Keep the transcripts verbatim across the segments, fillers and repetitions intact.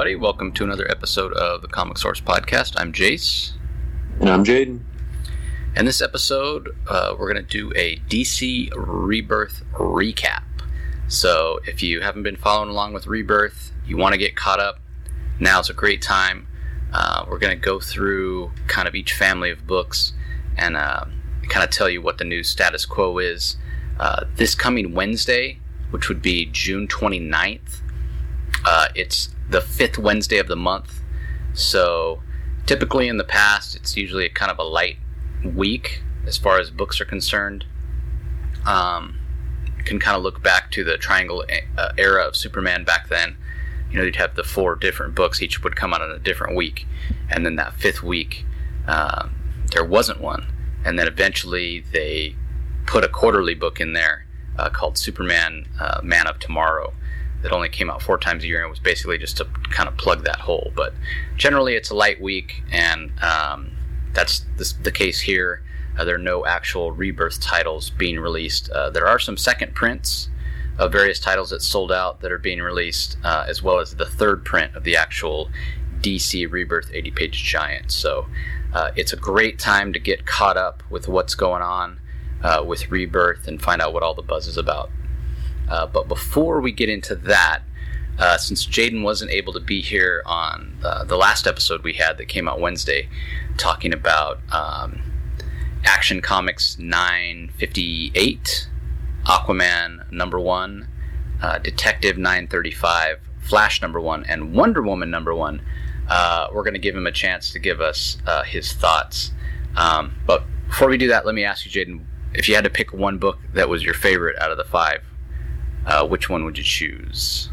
everybody. Welcome to another episode of the Comic Source Podcast. I'm Jace. And I'm Jaden. In this episode, uh, we're going to do a D C Rebirth recap. So if you haven't been following along with Rebirth, you want to get caught up, now's a great time. Uh, we're going to go through kind of each family of books and uh, kind of tell you what the new status quo is. Uh, this coming Wednesday, which would be June twenty-ninth, uh, it's the fifth Wednesday of the month. So typically in the past, it's usually kind of a light week as far as books are concerned. Um, you can kind of look back to the Triangle uh, era of Superman back then. You know, you'd have the four different books, each would come out on a different week. And then that fifth week, uh, there wasn't one. And then eventually they put a quarterly book in there uh, called Superman uh, Man of Tomorrow that only came out four times a year, and it was basically just to kind of plug that hole. But generally it's a light week, and um, that's the, the case here. Uh, there are no actual Rebirth titles being released. Uh, there are some second prints of various titles that sold out that are being released, uh, as well as the third print of the actual D C Rebirth eighty-page giant. So uh, it's a great time to get caught up with what's going on uh, with Rebirth and find out what all the buzz is about. Uh, but before we get into that, uh, since Jaden wasn't able to be here on uh, the last episode we had that came out Wednesday, talking about um, Action Comics nine fifty-eight, Aquaman number one, uh, Detective nine thirty-five, Flash number one, and Wonder Woman number one, uh, we're going to give him a chance to give us uh, his thoughts. Um, but before we do that, let me ask you, Jaden, if you had to pick one book that was your favorite out of the five, uh, which one would you choose?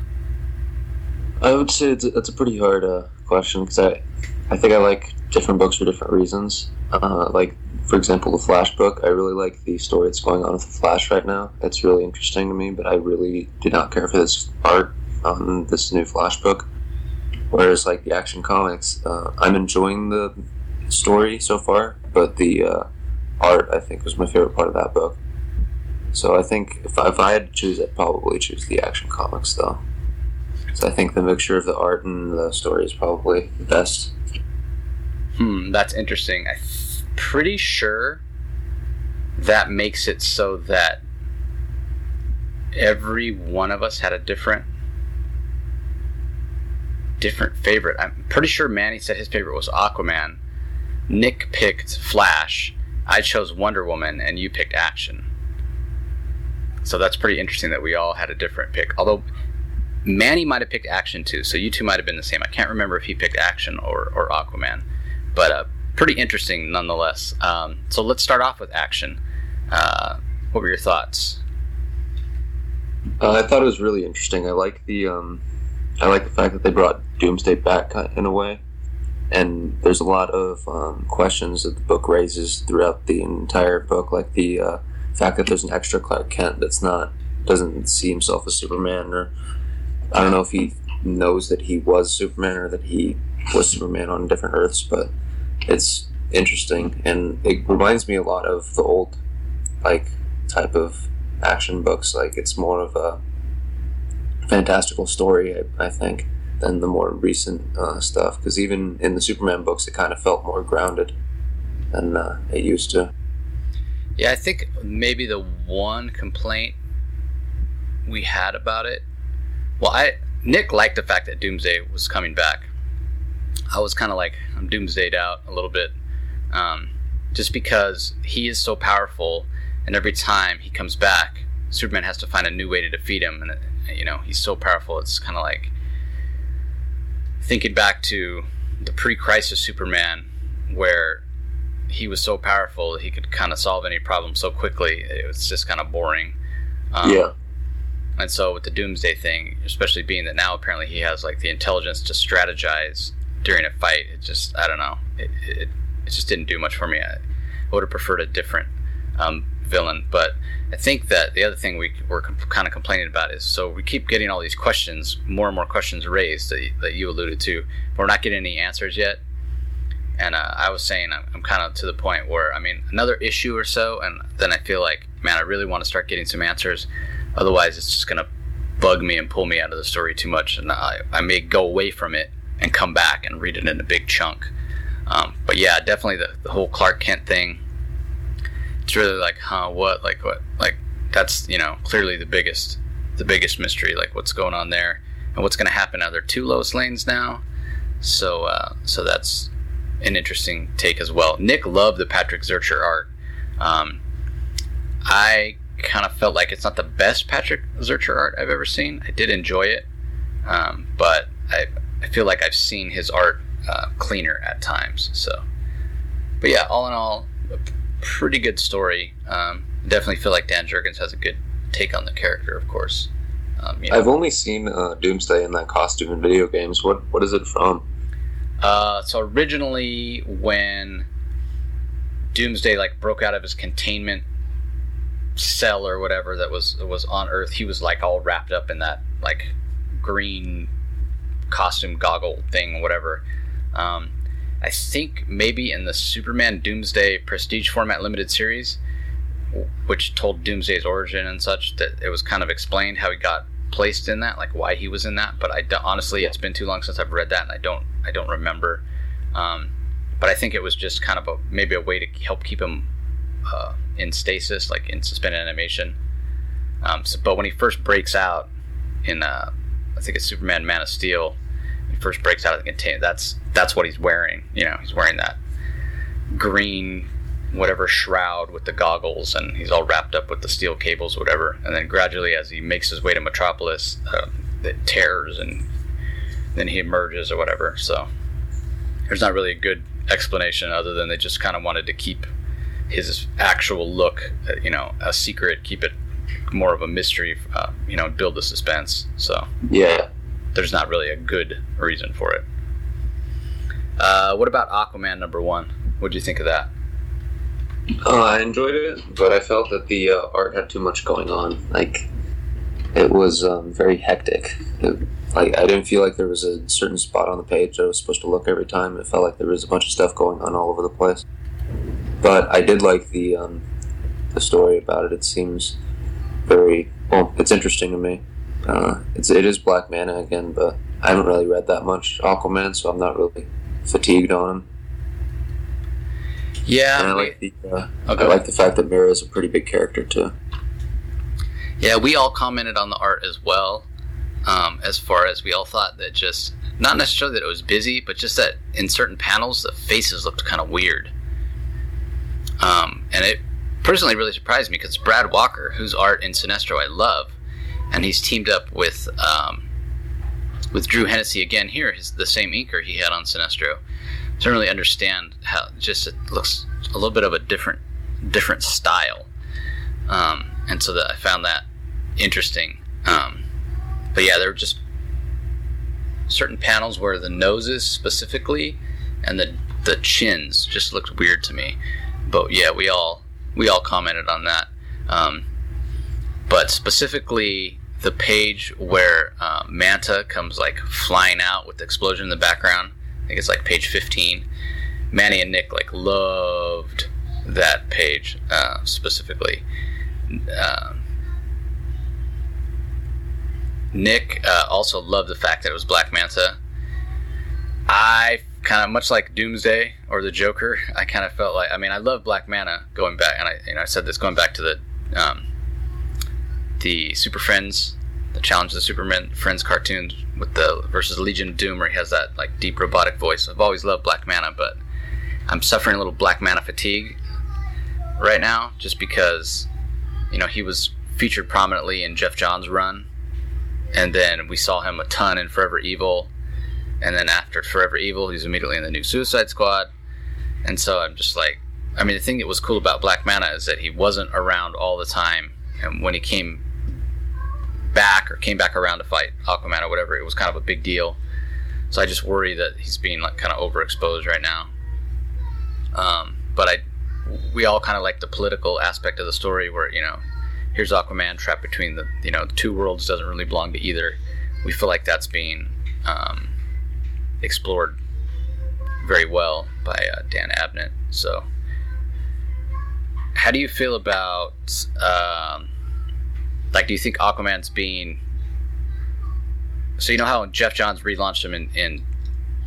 I would say it's a, it's a pretty hard uh, question, because I, I think I like different books for different reasons. Uh, like, for example, the Flash book. I really like the story that's going on with the Flash right now. It's really interesting to me, but I really do not care for this art on this new Flash book. Whereas, like, the Action Comics, uh, I'm enjoying the story so far, but the uh, art, I think, was my favorite part of that book. So I think if I, if I had to choose, I'd probably choose the Action Comics, though. So I think the mixture of the art and the story is probably the best. Hmm, that's interesting. I'm pretty sure that makes it so that every one of us had a different different favorite. I'm pretty sure Manny said his favorite was Aquaman. Nick picked Flash. I chose Wonder Woman, and you picked Action. So that's pretty interesting that we all had a different pick. Although Manny might have picked Action too, so you two might have been the same. I can't remember if he picked Action or, or Aquaman. But uh, pretty interesting nonetheless. Um, so let's start off with Action. Uh, what were your thoughts? Uh, I thought it was really interesting. I like the um, I like the fact that they brought Doomsday back in a way, and there's a lot of um, questions that the book raises throughout the entire book, like the uh, fact that there's an extra Clark Kent that's not doesn't see himself as Superman, or I don't know if he knows that he was Superman or that he was Superman on different Earths, but it's interesting, and it reminds me a lot of the old, like, type of action books. Like, it's more of a fantastical story, I, I think, than the more recent uh, stuff, because even in the Superman books, it kind of felt more grounded than uh, it used to. Yeah, I think maybe the one complaint we had about it, well, I Nick liked the fact that Doomsday was coming back. I was kind of like, I'm doomsdayed out a little bit, um, just because he is so powerful, and every time he comes back, Superman has to find a new way to defeat him, and you know, he's so powerful. It's kind of like thinking back to the pre-Crisis Superman, where he was so powerful that he could kind of solve any problem so quickly. It was just kind of boring. Um, yeah. And so with the Doomsday thing, especially being that now apparently he has like the intelligence to strategize during a fight, it just, I don't know, it it, it just didn't do much for me. I, I would have preferred a different um, villain. But I think that the other thing we were comp- kind of complaining about is, so we keep getting all these questions, more and more questions raised that, that you alluded to, but we're not getting any answers yet. And uh, I was saying I'm, I'm kind of to the point where, I mean, another issue or so, and then I feel like, man, I really want to start getting some answers. Otherwise, it's just going to bug me and pull me out of the story too much, and I, I may go away from it and come back and read it in a big chunk. Um, but yeah, definitely the, the whole Clark Kent thing. It's really like, huh, what, like what, like that's, you know, clearly the biggest, the biggest mystery, like what's going on there and what's going to happen. Now there are two Lois Lanes now, so uh, so that's an interesting take as well. Nick loved the Patrick Zircher art. Um, I kind of felt like it's not the best Patrick Zircher art I've ever seen. I did enjoy it, um, but I I feel like I've seen his art uh, cleaner at times. So, but yeah, all in all, a pretty good story. Um, definitely feel like Dan Jurgens has a good take on the character, of course. Um, you know. I've only seen uh, Doomsday in that costume in video games. What what is it from? Uh, so originally, when Doomsday like broke out of his containment cell or whatever that was was on Earth, he was like all wrapped up in that like green costume goggle thing, whatever. Um, I think maybe in the Superman Doomsday Prestige format limited series, which told Doomsday's origin and such, that it was kind of explained how he got placed in that, like why he was in that. But I don't, honestly, it's been too long since I've read that, and I don't, I don't remember. Um, but I think it was just kind of a maybe a way to help keep him uh, in stasis, like in suspended animation. Um, so, but when he first breaks out in, uh, I think it's Superman Man of Steel, he first breaks out of the container. That's that's what he's wearing. You know, he's wearing that green whatever shroud with the goggles, and he's all wrapped up with the steel cables, whatever. And then gradually, as he makes his way to Metropolis, uh, it tears, and then he emerges or whatever. So there's not really a good explanation other than they just kind of wanted to keep his actual look, uh, you know, a secret, keep it more of a mystery, uh, you know, build the suspense. So yeah, there's not really a good reason for it. Uh, what about Aquaman number one? What do you think of that? Uh, I enjoyed it, but I felt that the uh, art had too much going on. Like, it was um, very hectic. It, like, I didn't feel like there was a certain spot on the page that I was supposed to look every time. It felt like there was a bunch of stuff going on all over the place. But I did like the um, the story about it. It seems very, well, it's interesting to me. Uh, it's it is Black Manta again, but I haven't really read that much Aquaman, so I'm not really fatigued on him. Yeah, and I we, like the uh, okay. I like the fact that Mera is a pretty big character too. Yeah, we all commented on the art as well. Um, as far as we all thought that just not necessarily that it was busy, but just that in certain panels the faces looked kind of weird. Um, and it personally really surprised me because Brad Walker, whose art in Sinestro I love, and he's teamed up with um, with Drew Hennessy again here, his, the same inker he had on Sinestro. I don't really understand how just it looks a little bit of a different different style, um, and so that I found that interesting. Um, but yeah, there were just certain panels where the noses specifically and the the chins just looked weird to me. But yeah, we all we all commented on that. Um, but specifically, the page where uh, Manta comes like flying out with the explosion in the background. I think it's like page fifteen. Manny and Nick like loved that page uh, specifically. Uh, Nick uh, also loved the fact that it was Black Manta. I kind of, much like Doomsday or the Joker, I kind of felt like, I mean, I love Black Manta going back, and I, you know, I said this going back to the um, the Super Friends, the Challenge of the Superman Friends cartoons with the versus Legion of Doom, where he has that like deep robotic voice. I've always loved Black Manta, but I'm suffering a little Black Manta fatigue right now, just because, you know, he was featured prominently in Jeff Johns' run, and then we saw him a ton in Forever Evil, and then after Forever Evil, he's immediately in the new Suicide Squad, and so I'm just like, I mean, the thing that was cool about Black Manta is that he wasn't around all the time, and when he came back or came back around to fight Aquaman or whatever, it was kind of a big deal. So I just worry that he's being like kind of overexposed right now. Um, but I, we all kind of like the political aspect of the story where, you know, here's Aquaman trapped between the, you know, the two worlds, doesn't really belong to either. We feel like that's being um, explored very well by uh, Dan Abnett. So how do you feel about um, like, do you think Aquaman's being, so you know how Jeff Johns relaunched him in, in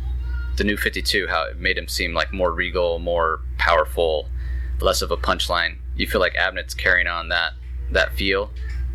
the New fifty-two, how it made him seem like more regal, more powerful, less of a punchline. You feel like Abnett's carrying on that that feel?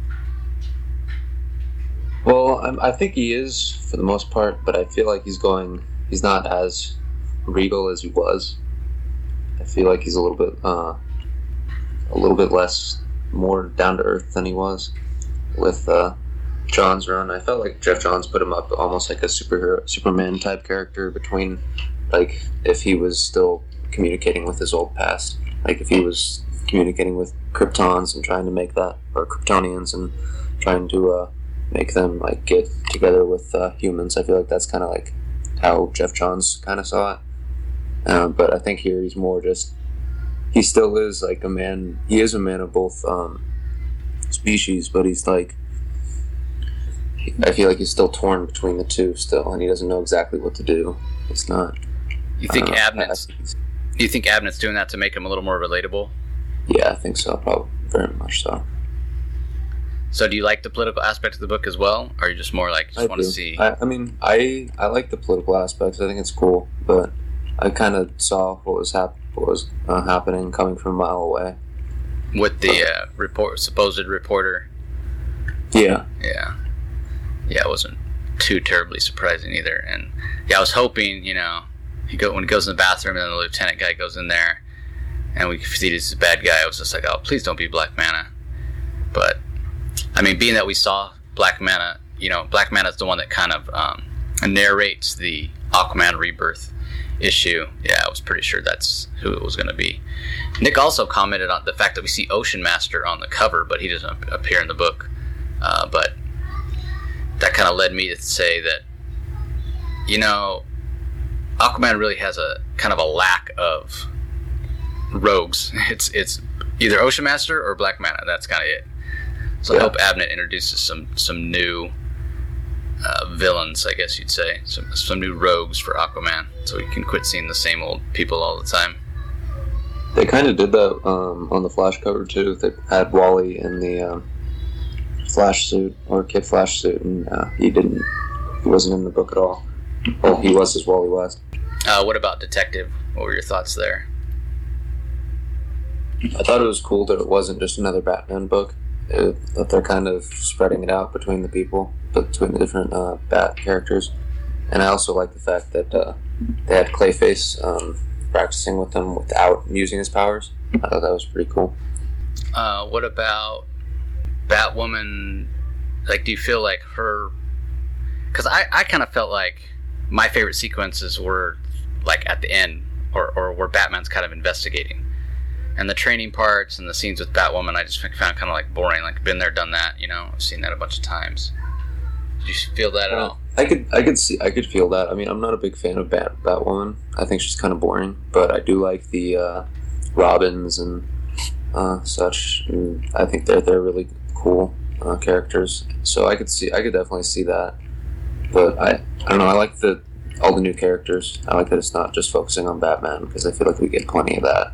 Well, I'm, I think he is for the most part, but I feel like he's going. He's not as regal as he was. I feel like he's a little bit, uh, a little bit less, more down to earth than he was with uh, John's run. I felt like Jeff Johns put him up almost like a superhero, Superman type character between, like, if he was still communicating with his old past, like if he was communicating with Kryptons and trying to make that, or Kryptonians and trying to uh, make them like get together with uh, humans. I feel like that's kind of like how Jeff Johns kind of saw it. Uh, but I think here he's more just, he still is like a man, he is a man of both um, species, but he's like, I feel like he's still torn between the two still, and he doesn't know exactly what to do. It's not. You think uh, Abnett's, do you think Abnett's doing that to make him a little more relatable? Yeah, I think so, probably, very much so. So do you like the political aspect of the book as well, or you just more like, just I want to do. see? I, I mean, I I like the political aspects. I think it's cool, but I kind of saw what was hap- what was uh, happening coming from a mile away. With the uh, report, supposed reporter. Yeah. Yeah. Yeah, it wasn't too terribly surprising either. And yeah, I was hoping, you know, he go when he goes in the bathroom and then the lieutenant guy goes in there and we see this bad guy. I was just like, oh, please don't be Black Manta. But I mean, being that we saw Black Manta, you know, Black Manta is the one that kind of um, narrates the Aquaman Rebirth issue. Yeah, I was pretty sure that's who it was going to be. Nick also commented on the fact that we see Ocean Master on the cover, but he doesn't appear in the book. Uh, but that kind of led me to say that, you know, Aquaman really has a kind of a lack of rogues. It's it's either Ocean Master or Black Manta. That's kind of it. So yeah. I hope Abnett introduces some some new uh, villains, I guess you'd say, some some new rogues for Aquaman, so we can quit seeing the same old people all the time. They kind of did that um, on the Flash cover too. They had Wally in the um, Flash suit or Kid Flash suit, and uh, he didn't. He wasn't in the book at all. Well, he was as Wally West. Uh, what about Detective? What were your thoughts there? I thought it was cool that it wasn't just another Batman book. It, that they're kind of spreading it out between the people, between the different uh, Bat characters. And I also like the fact that uh, they had Clayface um, practicing with them without using his powers. I thought that was pretty cool. Uh, what about Batwoman? Like, do you feel like her... Because I, I kind of felt like my favorite sequences were like at the end, or, or where Batman's kind of investigating. And the training parts and the scenes with Batwoman, I just found kind of like boring. Like, been there, done that. You know, I've seen that a bunch of times. Did you feel that at uh, all? I could, I could see, I could feel that. I mean, I'm not a big fan of Bat Batwoman. I think she's kind of boring, but I do like the uh, Robins and uh, such. And I think they're they're really cool uh, characters. So I could see, I could definitely see that. But I, I don't know. I like the all the new characters. I like that it's not just focusing on Batman, because I feel like we get plenty of that.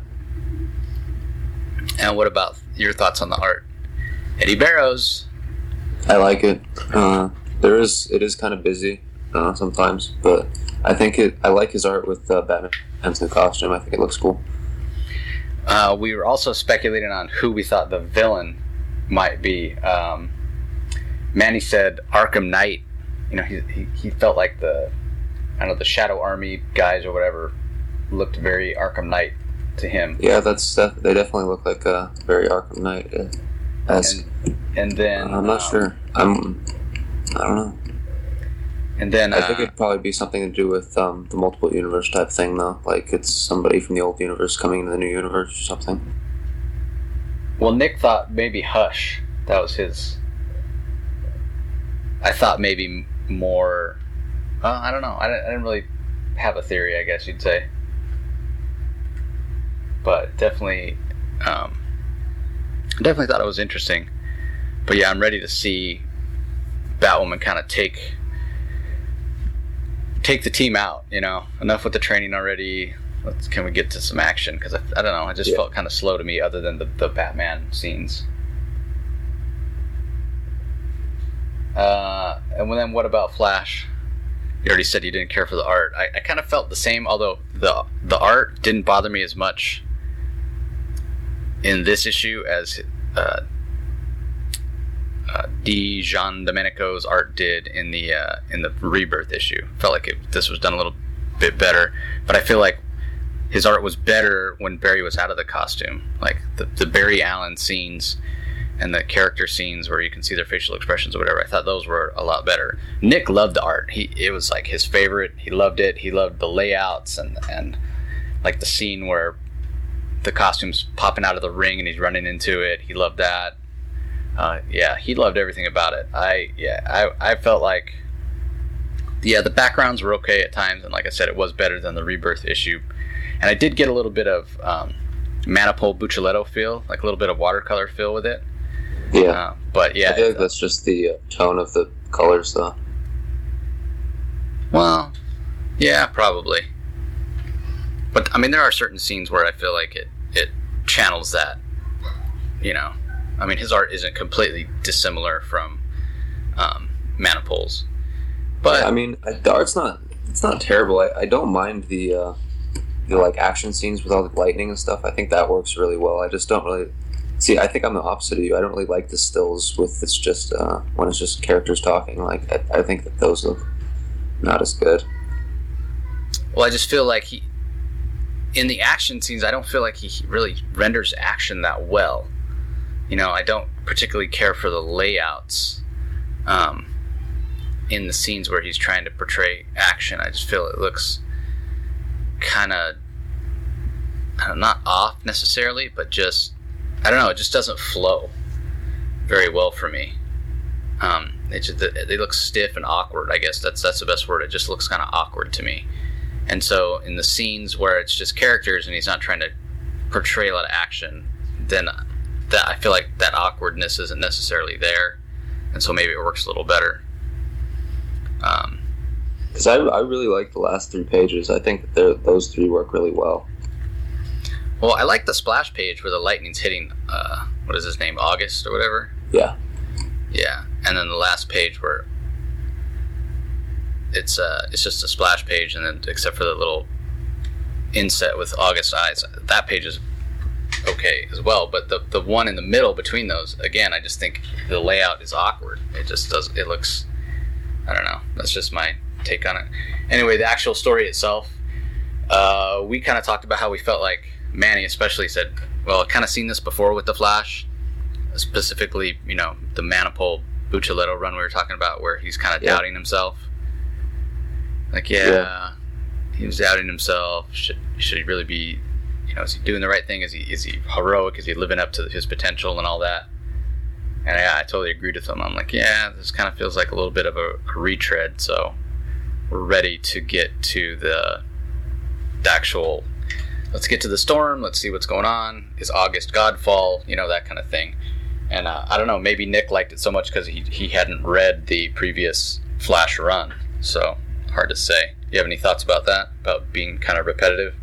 And what about your thoughts on the art? Eddie Barrows. I like it. Uh, there is it is kind of busy uh, sometimes, but I think it. I like his art with uh, Batman's new costume. I think it looks cool. Uh, we were also speculating on who we thought the villain might be. Um, Manny said Arkham Knight. You know, he, he he felt like the I don't know the Shadow Army guys or whatever looked very Arkham Knight to him. Yeah, that's that, they definitely look like a very Arkham Knight esque. And, and then uh, I'm not um, sure. I'm. I don't know. And then I uh, think it'd probably be something to do with um, the multiple universe type thing, though. Like it's somebody from the old universe coming into the new universe or something. Well, Nick thought maybe Hush. That was his. I thought maybe more. Uh, I don't know. I didn't, I didn't really have a theory, I guess you'd say. But definitely, um, definitely thought it was interesting. But yeah, I'm ready to see Batwoman kind of take take the team out. You know, enough with the training already. Let's, can we get to some action? Because I, I don't know, it just yeah. felt kind of slow to me, other than the, the Batman scenes. Uh, and then what about Flash? you already said you didn't care for the art. I, I kind of felt the same, although the the art didn't bother me as much in this issue as uh, uh, D. Gian Domenico's art did in the uh, in the Rebirth issue. Felt like it, this was done a little bit better, but I feel like his art was better when Barry was out of the costume. Like the, the Barry Allen scenes and the character scenes where you can see their facial expressions or whatever, I thought those were a lot better. Nick loved the art. He it was like his favorite. He loved it. He loved the layouts and and like the scene where the costume's popping out of the ring and he's running into it. He loved that. Uh, yeah, he loved everything about it. I yeah, I I felt like yeah, the backgrounds were okay at times, and like I said, it was better than the Rebirth issue. And I did get a little bit of um, Manapul Buccellato feel, like a little bit of watercolor feel with it. Yeah, uh, but yeah, I feel like that's just the uh, tone of the colors, though. Well, yeah, probably. But I mean, there are certain scenes where I feel like it it channels that. You know, I mean, his art isn't completely dissimilar from um, Manapul's. But yeah, I mean, the art's not it's not terrible. I, I don't mind the uh, the like action scenes with all the lightning and stuff. I think that works really well. I just don't really. See, I think I'm the opposite of you. I don't really like the stills with it's just uh, when it's just characters talking. Like I, I think that those look not as good. Well, I just feel like he, in the action scenes, I don't feel like he really renders action that well. You know, I don't particularly care for the layouts um, in the scenes where he's trying to portray action. I just feel it looks kind of, not off necessarily, but just, I don't know, it just doesn't flow very well for me. Um, it just, they look stiff and awkward, I guess. That's that's the best word. It just looks kind of awkward to me. And so in the scenes where it's just characters and he's not trying to portray a lot of action, then that I feel like that awkwardness isn't necessarily there. And so maybe it works a little better. Um, Because I, I really like the last three pages. I think that those three work really well. Well, I like the splash page where the lightning's hitting, uh, what is his name, August or whatever? Yeah. Yeah, and then the last page where it's uh, it's just a splash page, and then except for the little inset with August eyes, that page is okay as well. But the the one in the middle between those, again, I just think the layout is awkward. It just does, it looks, I don't know. That's just my take on it. Anyway, the actual story itself, uh, we kind of talked about how we felt like Manny especially said, well, I've kind of seen this before with the Flash, specifically, you know, the Manapul Buccellato run we were talking about, where he's kind of yeah. doubting himself. Like, yeah, yeah, he was doubting himself. Should should he really be, you know, is he doing the right thing? Is he is he heroic? Is he living up to his potential and all that? And yeah, I totally agreed with him. I'm like, yeah, this kind of feels like a little bit of a, a retread. So we're ready to get to the, the actual. Let's get to the storm. Let's see what's going on. Is August Godfall? You know, that kind of thing. And uh, I don't know, maybe Nick liked it so much because he, he hadn't read the previous Flash run. So, hard to say. Do you have any thoughts about that? About being kind of repetitive?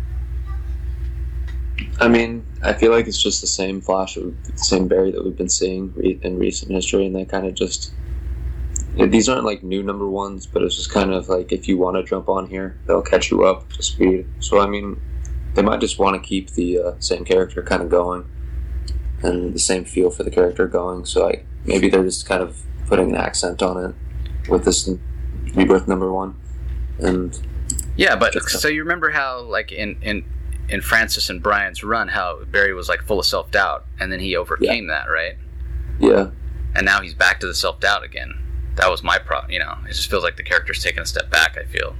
I mean, I feel like it's just the same Flash, the same Barry that we've been seeing re- in recent history, and they kind of just... These aren't like new number ones, but it's just kind of like if you want to jump on here, they'll catch you up to speed. So, I mean... They might just want to keep the uh, same character kind of going and the same feel for the character going. So I, maybe they're just kind of putting an accent on it with this Rebirth number one. And yeah, but so you remember how like in, in, in Francis and Brian's run, how Barry was like full of self-doubt and then he overcame yeah. that, right? Yeah. And now he's back to the self-doubt again. That was my problem, you know. It just feels like the character's taking a step back, I feel.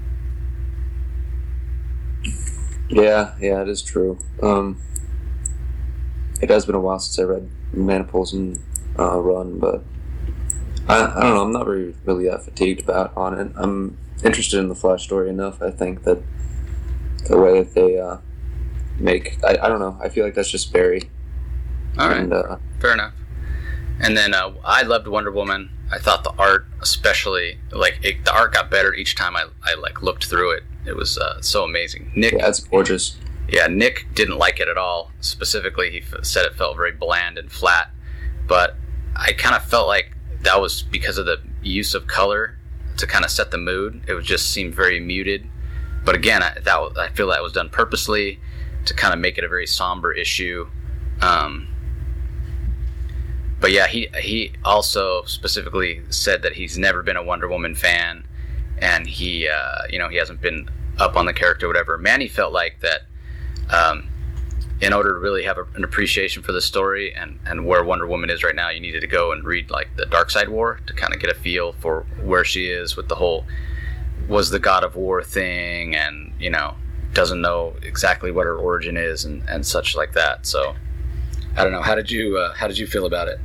Yeah, yeah, it is true. Um, it has been a while since I read Manapul's and uh, Run, but I, I don't know. I'm not really, really that fatigued about on it. I'm interested in the Flash story enough. I think that the way that they uh, make, I, I don't know. I feel like that's just Barry. All right, and, uh, fair enough. And then uh, I loved Wonder Woman. I thought the art, especially, like it, the art got better each time I, I like looked through it. It was uh, so amazing. Nick, yeah, it's gorgeous. Yeah, Nick didn't like it at all. Specifically, he f- said it felt very bland and flat. But I kind of felt like that was because of the use of color. to kind of set the mood. It would just seem very muted. But again, I, that I feel that was done purposely to kind of make it a very somber issue. Um, but yeah, he he also specifically said that he's never been a Wonder Woman fan, and he uh, you know he hasn't been up on the character or whatever. Manny felt like that um, in order to really have a, an appreciation for the story and, and where Wonder Woman is right now, you needed to go and read like the Darkseid War to kind of get a feel for where she is with the whole was the God of War thing, and you know doesn't know exactly what her origin is and, and such like that. So I don't know. How did you uh, how did you feel about it?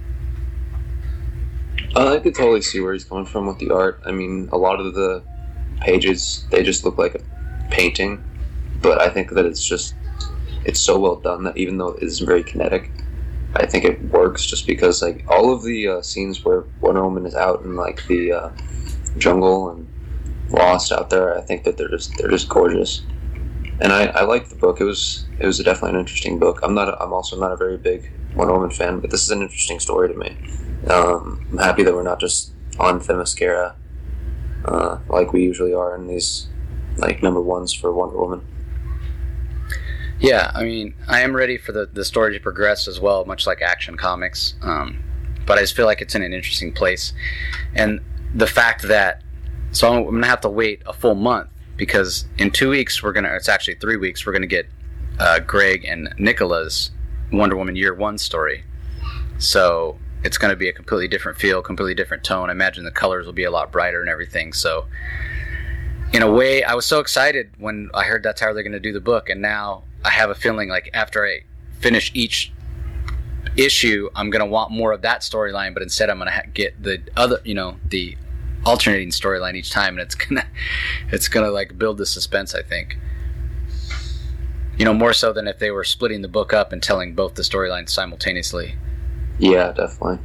Uh, I could totally see where he's coming from with the art. I mean, a lot of the pages, they just look like a painting, but I think that it's just, it's so well done that even though it isn't very kinetic, I think it works just because, like, all of the uh, scenes where Wonder Woman is out in, like, the uh, jungle and lost out there, I think that they're just, they're just gorgeous. And I, I liked the book. It was, it was definitely an interesting book. I'm not, a, I'm also not a very big Wonder Woman fan, but this is an interesting story to me. Um, I'm happy that we're not just on Themyscira, uh, like we usually are in these, like, number ones for Wonder Woman. Yeah, I mean, I am ready for the, the story to progress as well, much like Action Comics. Um, but I just feel like it's in an interesting place. And the fact that, so I'm going to have to wait a full month, because in two weeks, we're going to, it's actually three weeks, we're going to get uh, Greg and Nicola's Wonder Woman Year One story. So it's going to be a completely different feel, completely different tone. I imagine the colors will be a lot brighter and everything. So in a way, I was so excited when I heard that's how they're going to do the book. And now I have a feeling like after I finish each issue, I'm going to want more of that storyline, but instead I'm going to ha- get the other, you know, the alternating storyline each time. And it's going to, it's going to like build the suspense, I think. You know, more so than if they were splitting the book up and telling both the storylines simultaneously. Yeah, definitely.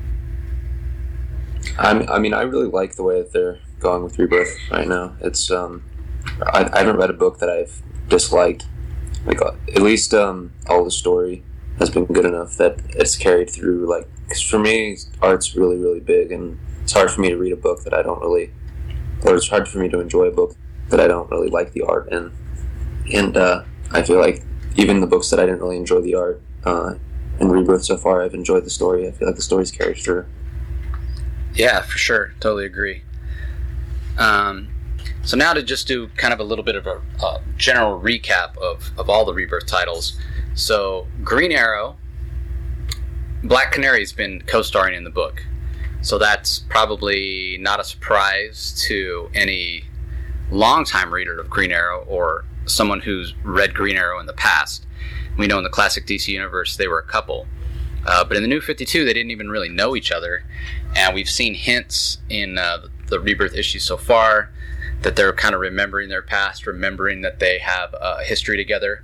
I'm, I mean, I really like the way that they're going with Rebirth right now. It's um, I, I haven't read a book that I've disliked. Like uh, at least um, all the story has been good enough that it's carried through. Like, 'cause for me, art's really, really big, and it's hard for me to read a book that I don't really, or it's hard for me to enjoy a book that I don't really like the art in. And uh, I feel like even the books that I didn't really enjoy the art. Uh, In Rebirth so far, I've enjoyed the story. I feel like the story's carried through. Yeah, for sure. Totally agree. Um, so now to just do kind of a little bit of a uh, general recap of, of all the Rebirth titles. So Green Arrow, Black Canary's been co-starring in the book. So that's probably not a surprise to any longtime reader of Green Arrow or someone who's read Green Arrow in the past. We know in the classic D C universe they were a couple. Uh, but in the New fifty-two, they didn't even really know each other. And we've seen hints in uh, the Rebirth issues so far that they're kind of remembering their past, remembering that they have a history together.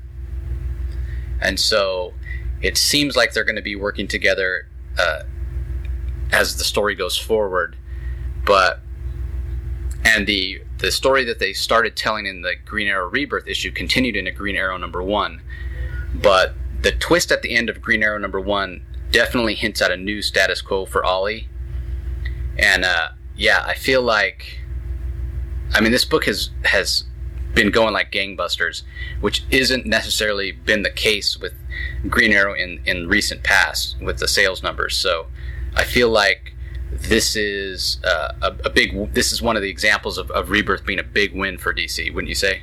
And so it seems like they're going to be working together uh, as the story goes forward. But and the the story that they started telling in the Green Arrow Rebirth issue continued into Green Arrow number one. But the twist at the end of Green Arrow number one definitely hints at a new status quo for Ollie. And uh, yeah, I feel like, I mean, this book has has been going like gangbusters, which isn't necessarily been the case with Green Arrow in, in recent past with the sales numbers. So I feel like this is uh, a, a big, this is one of the examples of, of Rebirth being a big win for D C, wouldn't you say?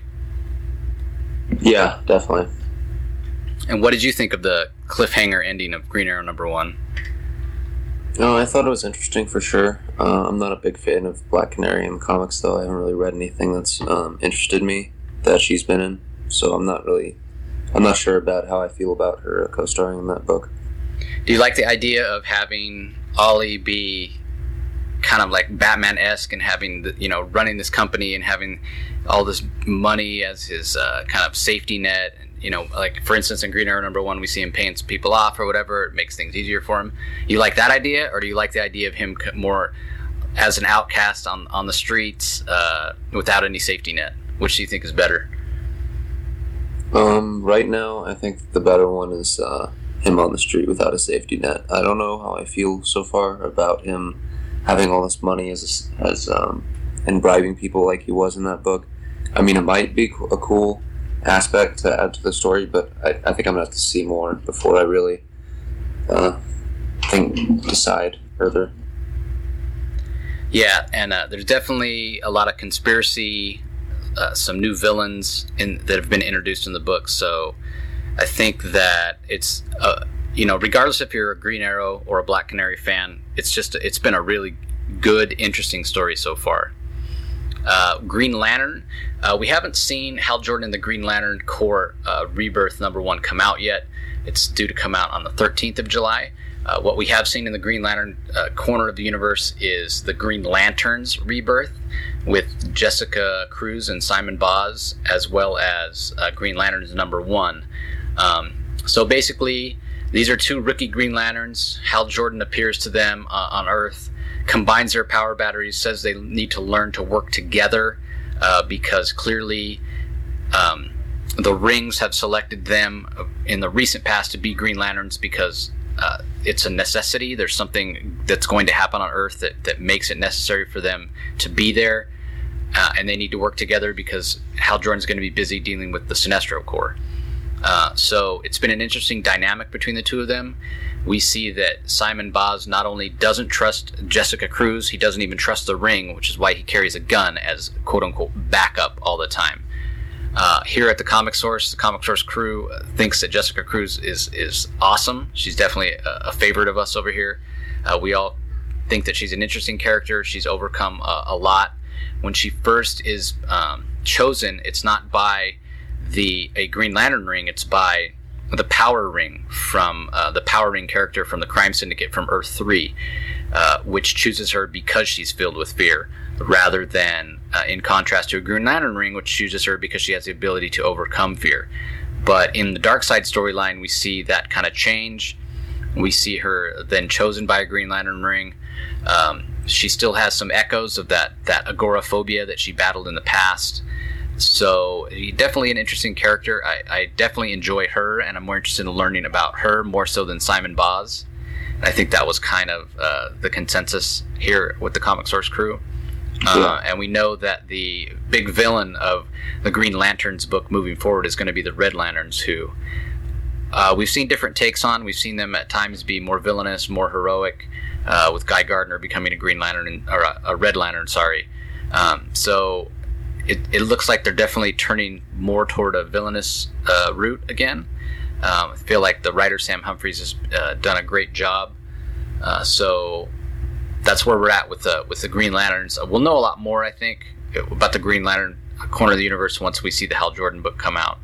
Yeah, definitely. And what did you think of the cliffhanger ending of Green Arrow number one? No, I thought it was interesting for sure. Uh, I'm not a big fan of Black Canary in the comics, though. I haven't really read anything that's um, interested me that she's been in, so I'm not really, I'm not sure about how I feel about her co-starring in that book. Do you like the idea of having Ollie be kind of like Batman-esque and having the, you know, running this company and having all this money as his uh, kind of safety net? You know, like, for instance, in Green Arrow number one, we see him paying some people off or whatever. It makes things easier for him. You like that idea, or do you like the idea of him more as an outcast on, on the streets uh, without any safety net? Which do you think is better? Um, right now, I think the better one is uh, him on the street without a safety net. I don't know how I feel so far about him having all this money as a, as um, and bribing people like he was in that book. I mean, it might be a cool aspect to add to the story, but I, I think I'm going to have to see more before I really uh, think, decide further. Yeah, and uh, there's definitely a lot of conspiracy, uh, some new villains in, that have been introduced in the book. So I think that it's, uh, you know, regardless if you're a Green Arrow or a Black Canary fan, it's just it's been a really good, interesting story so far. Uh, Green Lantern, uh, we haven't seen Hal Jordan and the Green Lantern Corps uh, Rebirth number one come out yet. It's due to come out on the thirteenth of July. Uh, what we have seen in the Green Lantern uh, corner of the universe is the Green Lanterns Rebirth with Jessica Cruz and Simon Baz, as well as uh, Green Lanterns number one. Um, so basically, these are two rookie Green Lanterns. Hal Jordan appears to them uh, on Earth, combines their power batteries, says they need to learn to work together uh, because clearly um, the rings have selected them in the recent past to be Green Lanterns because uh, it's a necessity. There's something that's going to happen on Earth that, that makes it necessary for them to be there, uh, and they need to work together because Hal Jordan's going to be busy dealing with the Sinestro Corps. Uh, so it's been an interesting dynamic between the two of them. We see that Simon Baz not only doesn't trust Jessica Cruz, he doesn't even trust the ring, which is why he carries a gun as quote-unquote backup all the time. Uh, here at the Comic Source, the Comic Source crew thinks that Jessica Cruz is is awesome. She's definitely a, a favorite of us over here. Uh, we all think that she's an interesting character. She's overcome uh, a lot. When she first is um, chosen, it's not by the a Green Lantern ring, it's by the Power Ring from uh, the Power Ring character from the Crime Syndicate from Earth three, uh, which chooses her because she's filled with fear, rather than uh, in contrast to a Green Lantern ring, which chooses her because she has the ability to overcome fear. But in the Darkseid storyline, we see that kind of change. We see her then chosen by a Green Lantern ring. Um, she still has some echoes of that, that agoraphobia that she battled in the past. So definitely an interesting character. I, I definitely enjoy her, and I'm more interested in learning about her more so than Simon Baz. And I think that was kind of uh, the consensus here with the Comic Source crew. Uh, yeah. And we know that the big villain of the Green Lanterns book moving forward is going to be the Red Lanterns, who uh, we've seen different takes on. We've seen them at times be more villainous, more heroic, uh, with Guy Gardner becoming a Green Lantern, or a, a Red Lantern, sorry. Um, so it, it looks like they're definitely turning more toward a villainous uh, route again. Um, I feel like the writer Sam Humphries has uh, done a great job. Uh, so that's where we're at with the with the Green Lanterns. Uh, we'll know a lot more, I think, about the Green Lantern corner of the universe once we see the Hal Jordan book come out.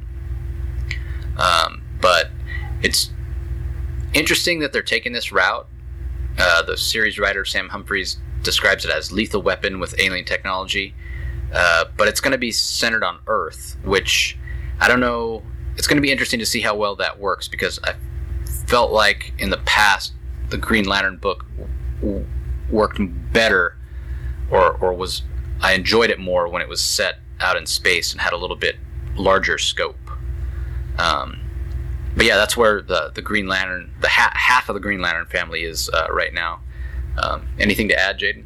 Um, but it's interesting that they're taking this route. Uh, the series writer Sam Humphries describes it as lethal weapon with alien technology, uh, but it's going to be centered on Earth, which I don't know. It's going to be interesting to see how well that works, because I felt like in the past the Green Lantern book w- worked better, or or was I enjoyed it more when it was set out in space and had a little bit larger scope. Um, but yeah, that's where the the Green Lantern, the ha- half of the Green Lantern family is uh, right now. Um, anything to add, Jaden?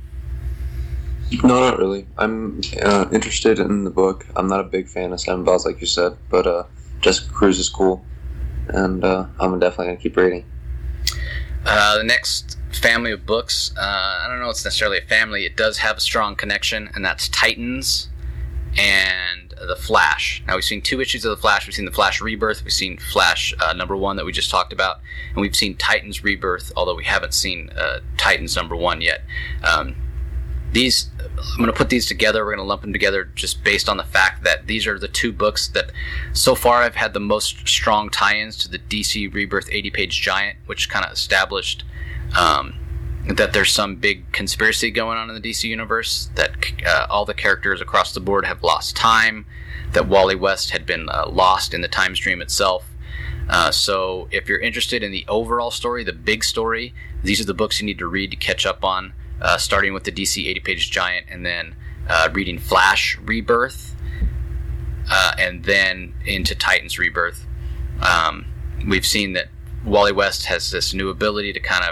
No, not really. I'm uh, interested in the book. I'm not a big fan of Simon Baz, like you said, but uh, Jessica Cruz is cool, and uh, I'm definitely going to keep reading. Uh, the next family of books, uh, I don't know if it's necessarily a family. It does have a strong connection, and that's Titans and The Flash. Now, we've seen two issues of The Flash. We've seen The Flash Rebirth. We've seen Flash uh, number one that we just talked about, and we've seen Titans Rebirth, although we haven't seen uh, Titans number one yet. Um, these, I'm going to put these together. We're going to lump them together just based on the fact that these are the two books that so far I've had the most strong tie-ins to the D C Rebirth eighty-page giant, which kind of established um, that there's some big conspiracy going on in the D C universe, that uh, all the characters across the board have lost time, that Wally West had been uh, lost in the time stream itself. Uh, so if you're interested in the overall story, the big story, these are the books you need to read to catch up on. Uh, starting with the D C eighty-page giant, and then uh, reading Flash Rebirth, uh, and then into Titans Rebirth. Um, we've seen that Wally West has this new ability to kind of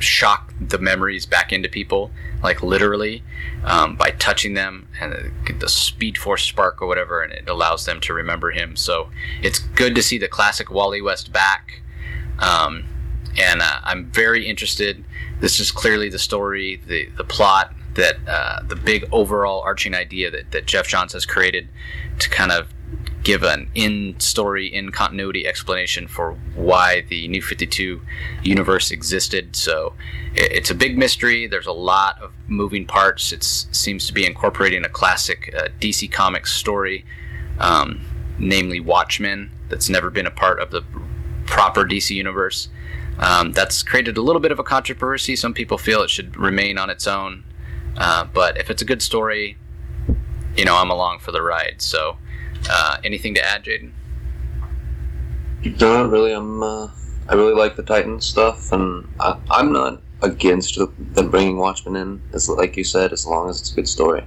shock the memories back into people, like literally, um, by touching them, and the Speed Force spark or whatever, and it allows them to remember him. So it's good to see the classic Wally West back. Um, and uh, I'm very interested. This is clearly the story, the the plot, that uh, the big overall arching idea that, that Geoff Johns has created to kind of give an in-story, in-continuity explanation for why the New fifty-two universe existed. So it, it's a big mystery. There's a lot of moving parts. It seems to be incorporating a classic uh, D C Comics story, um, namely Watchmen, that's never been a part of the proper D C universe. Um, that's created a little bit of a controversy. Some people feel it should remain on its own. Uh, but if it's a good story, you know, I'm along for the ride. So uh, anything to add, Jaden? No, really. I'm. Uh, I really like the Titans stuff, and I, I'm not against them bringing Watchmen in. As like you said, as long as it's a good story.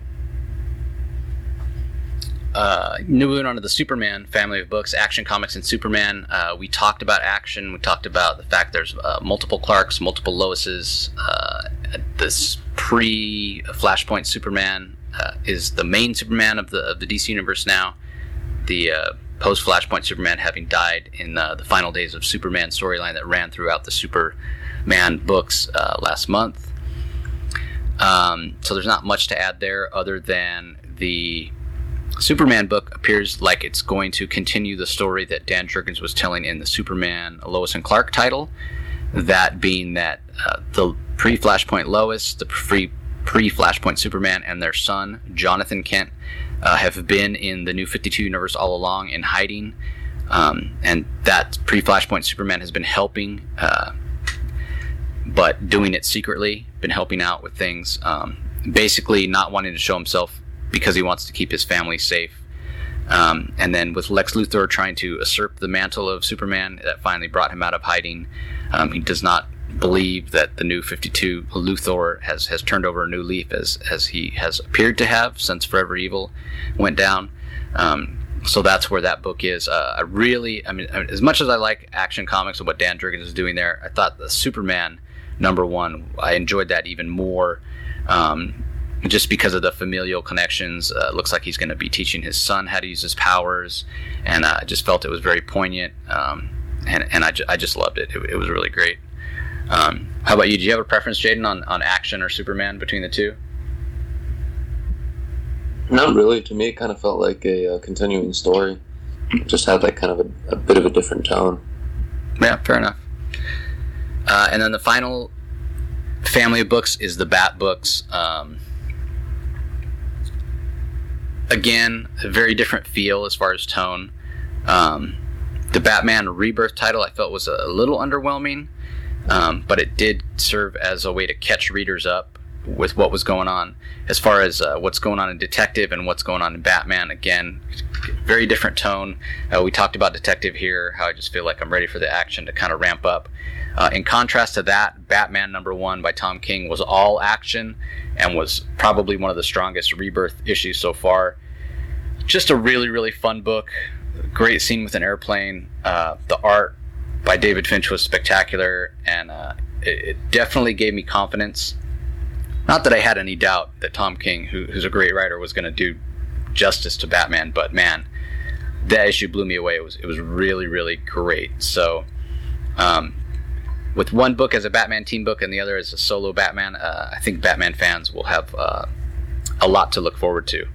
Uh, moving on to the Superman family of books, Action Comics and Superman. Uh, we talked about Action. We talked about the fact there's uh, multiple Clarks, multiple Loises. Uh, this pre-Flashpoint Superman uh, is the main Superman of the of the D C universe now. The uh, post-Flashpoint Superman having died in uh, the final days of Superman storyline that ran throughout the Superman books uh, last month. Um, so there's not much to add there other than the Superman book appears like it's going to continue the story that Dan Jurgens was telling in the Superman Lois and Clark title, that being that uh, the pre-Flashpoint Lois, the pre- pre-Flashpoint Superman, and their son, Jonathan Kent, uh, have been in the New fifty-two universe all along in hiding, um, and that pre-Flashpoint Superman has been helping, uh, but doing it secretly, been helping out with things, um, basically not wanting to show himself because he wants to keep his family safe. Um, and then with Lex Luthor trying to usurp the mantle of Superman, that finally brought him out of hiding. Um, he does not believe that the New fifty-two Luthor has, has turned over a new leaf as as he has appeared to have since Forever Evil went down. Um, so that's where that book is. Uh, I really, I mean, as much as I like Action Comics and what Dan Jurgens is doing there, I thought the Superman number one, I enjoyed that even more. Um, just because of the familial connections. Uh, looks like he's going to be teaching his son how to use his powers, and uh, I just felt it was very poignant, um, and, and I, ju- I just loved it. It, it was really great. Um, how about you? Do you have a preference, Jaden, on, on Action or Superman between the two? Not really. To me, it kind of felt like a, a continuing story. It just had like kind of a, a bit of a different tone. Yeah, fair enough. Uh, and then the final family of books is the Bat books. Um, Again, a very different feel as far as tone. Um, the Batman Rebirth title I felt was a little underwhelming, um, but it did serve as a way to catch readers up with what was going on. As far as uh, what's going on in Detective and what's going on in Batman, again, very different tone. Uh, we talked about Detective here, how I just feel like I'm ready for the action to kind of ramp up. Uh, in contrast to that, Batman number one by Tom King was all action and was probably one of the strongest Rebirth issues so far. Just a really, really fun book. Great scene with an airplane. Uh, the art by David Finch was spectacular, and uh, it, it definitely gave me confidence. Not that I had any doubt that Tom King, who, who's a great writer, was going to do justice to Batman, but man, that issue blew me away. It was it was really, really great. So, um, with one book as a Batman team book and the other as a solo Batman, uh, I think Batman fans will have uh, a lot to look forward to.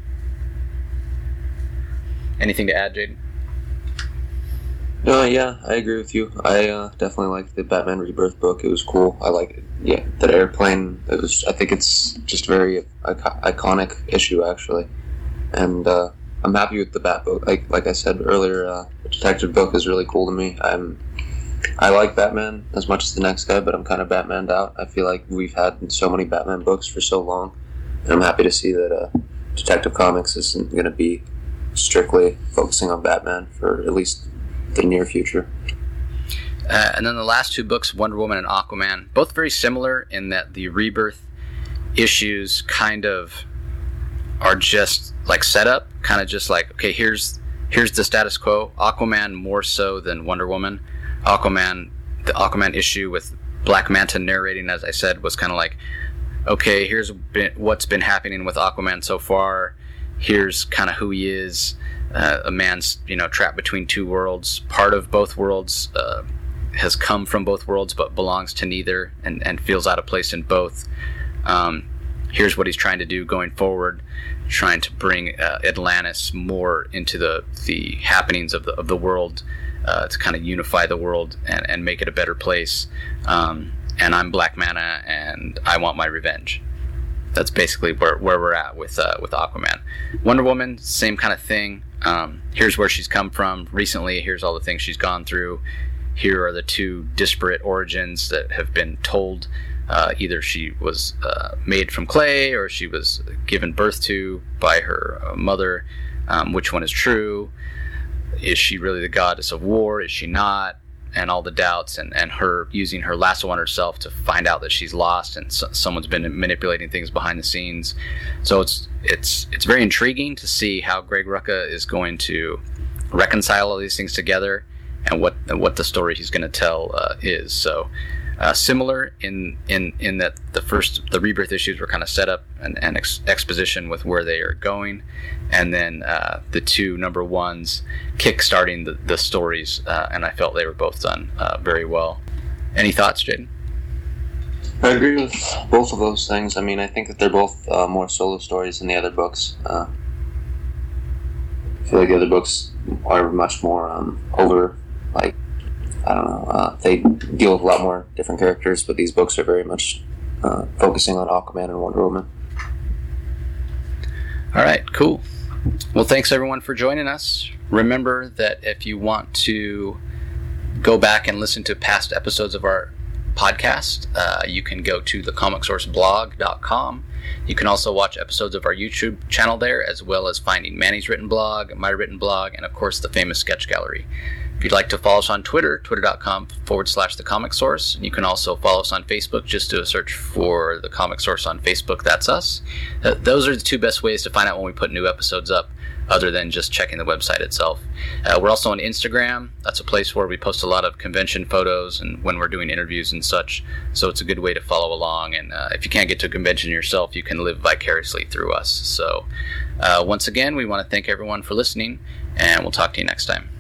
Anything to add, Jaden? No, yeah, I agree with you. I uh, definitely liked the Batman Rebirth book. It was cool. I like it. Yeah, that airplane. It was. I think it's just a very icon- iconic issue, actually. And uh, I'm happy with the Bat book. Like like I said earlier, uh, the Detective book is really cool to me. I'm. I like Batman as much as the next guy, but I'm kind of Batmaned out. I feel like we've had so many Batman books for so long, and I'm happy to see that uh, Detective Comics isn't going to be strictly focusing on Batman for at least the near future. Uh, and then the last two books, Wonder Woman and Aquaman, both very similar in that the Rebirth issues kind of are just like setup, kind of just like, okay, here's here's the status quo. Aquaman more so than Wonder Woman. Aquaman, the Aquaman issue with Black Manta narrating, as I said, was kind of like, okay, here's been, what's been happening with Aquaman so far. Here's kind of who he is. Uh, a man's, you know, trapped between two worlds. Part of both worlds, uh, has come from both worlds, but belongs to neither, and, and feels out of place in both. Um, here's what he's trying to do going forward, trying to bring uh, Atlantis more into the the happenings of the of the world, uh, to kind of unify the world and, and make it a better place. Um, and I'm Black Manta, and I want my revenge. That's basically where, where we're at with uh, with Aquaman. Wonder Woman, same kind of thing. Um, here's where she's come from recently. Here's all the things she's gone through. Here are the two disparate origins that have been told. Uh, either she was uh, made from clay, or she was given birth to by her uh, mother. Um, which one is true? Is she really the goddess of war? Is she not? And all the doubts, and, and her using her lasso on herself to find out that she's lost, and so, someone's been manipulating things behind the scenes. So it's it's it's very intriguing to see how Greg Rucka is going to reconcile all these things together, and what what the story he's going to tell uh, is. So uh, similar in, in in that the first the Rebirth issues were kind of set up and, and ex- exposition with where they are going, and then uh, the two number ones kick-starting the, the stories, uh, and I felt they were both done uh, very well. Any thoughts, Jaden? I agree with both of those things. I mean, I think that they're both uh, more solo stories than the other books. Uh, I feel like the other books are much more um, over, like, I don't know, uh, they deal with a lot more different characters, but these books are very much uh, focusing on Aquaman and Wonder Woman. All right, cool. Well, thanks everyone for joining us. Remember that if you want to go back and listen to past episodes of our podcast, uh, you can go to the comic source blog dot com. You can also watch episodes of our YouTube channel there, as well as finding Manny's written blog, my written blog, and of course the famous sketch gallery. If you'd like to follow us on Twitter, twitter.com forward slash the comic source. You can also follow us on Facebook. Just do a search for the comic source on Facebook. That's us. Uh, those are the two best ways to find out when we put new episodes up, other than just checking the website itself. Uh, we're also on Instagram. That's a place where we post a lot of convention photos and when we're doing interviews and such. So it's a good way to follow along. And uh, if you can't get to a convention yourself, you can live vicariously through us. So uh, once again, we want to thank everyone for listening, and we'll talk to you next time.